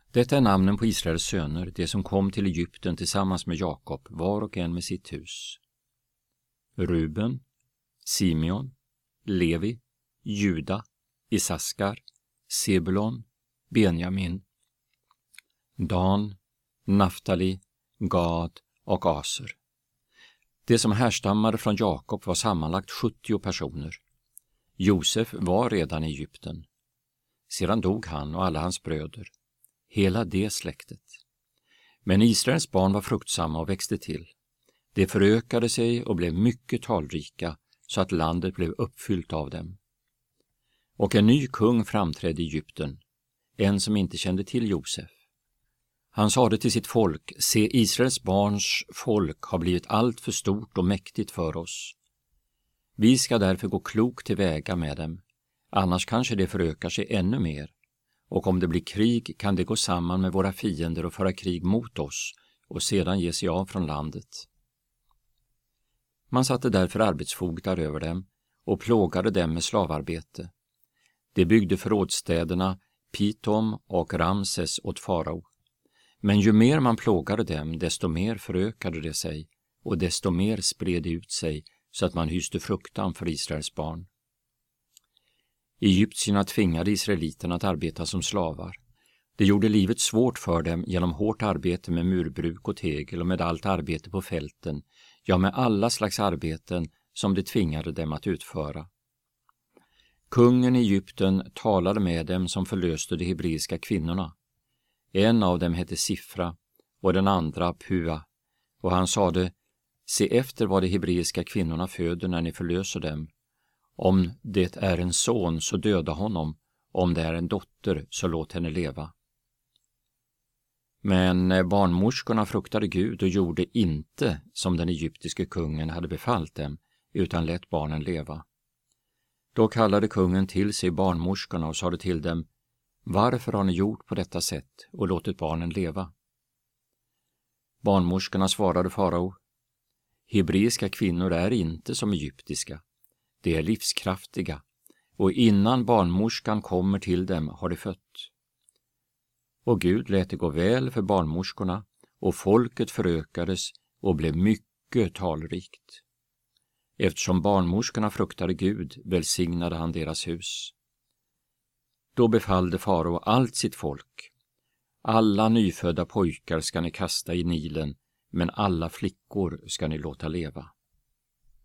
Detta är namnen på Israels söner, de som kom till Egypten tillsammans med Jakob, var och en med sitt hus. Ruben, Simeon, Levi, Juda, Isaskar, Sebulon, Benjamin, Dan, Naftali, Gad och Aser. Det som härstammade från Jakob var sammanlagt 70 personer. Josef var redan i Egypten. Sedan dog han och alla hans bröder, hela det släktet. Men Israels barn var fruktsamma och växte till. De förökade sig och blev mycket talrika, så att landet blev uppfyllt av dem. Och en ny kung framträdde i Egypten, en som inte kände till Josef. Han sade till sitt folk: se, Israels barns folk har blivit allt för stort och mäktigt för oss. Vi ska därför gå klokt tillväga med dem, annars kanske det förökar sig ännu mer. Och om det blir krig kan det gå samman med våra fiender och föra krig mot oss och sedan ge sig av från landet. Man satte därför arbetsfogdar över dem och plågade dem med slavarbete. De byggde förrådsstäderna Pitom och Ramses åt farao. Men ju mer man plågade dem, desto mer förökade det sig och desto mer spred det ut sig, så att man hyste fruktan för Israels barn. Egyptierna tvingade israeliterna att arbeta som slavar. Det gjorde livet svårt för dem genom hårt arbete med murbruk och tegel och med allt arbete på fälten, ja, med alla slags arbeten som det tvingade dem att utföra. Kungen i Egypten talade med dem som förlöste de hebreiska kvinnorna. En av dem hette Sifra och den andra Pua, och han sade: se efter vad de hebreiska kvinnorna föder när ni förlöser dem. Om det är en son, så döda honom. Om det är en dotter, så låt henne leva. Men barnmorskorna fruktade Gud och gjorde inte som den egyptiske kungen hade befallt dem, utan lät barnen leva. Då kallade kungen till sig barnmorskorna och sade till dem: varför har ni gjort på detta sätt och låtit barnen leva? Barnmorskorna svarade farao: hebreiska kvinnor är inte som egyptiska. De är livskraftiga, och innan barnmorskan kommer till dem har de fött. Och Gud lät det gå väl för barnmorskorna, och folket förökades och blev mycket talrikt. Eftersom barnmorskorna fruktade Gud välsignade han deras hus. Då befallde farao allt sitt folk: alla nyfödda pojkar ska ni kasta i Nilen, men alla flickor ska ni låta leva.